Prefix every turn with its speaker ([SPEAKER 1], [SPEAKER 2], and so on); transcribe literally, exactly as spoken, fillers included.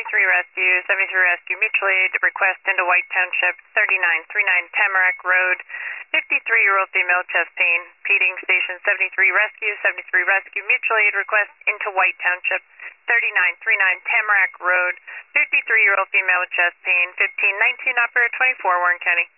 [SPEAKER 1] seventy-three Rescue, seventy-three Rescue Mutual Aid, request into White Township, thirty-nine thirty-nine Tamarack Road, fifty-three-year-old female, chest pain, Peeting Station seventy-three Rescue, seventy-three Rescue Mutual Aid, request into White Township, thirty-nine thirty-nine Tamarack Road, fifty-three-year-old female with chest pain, fifteen nineteen Operator twenty-four, Warren County.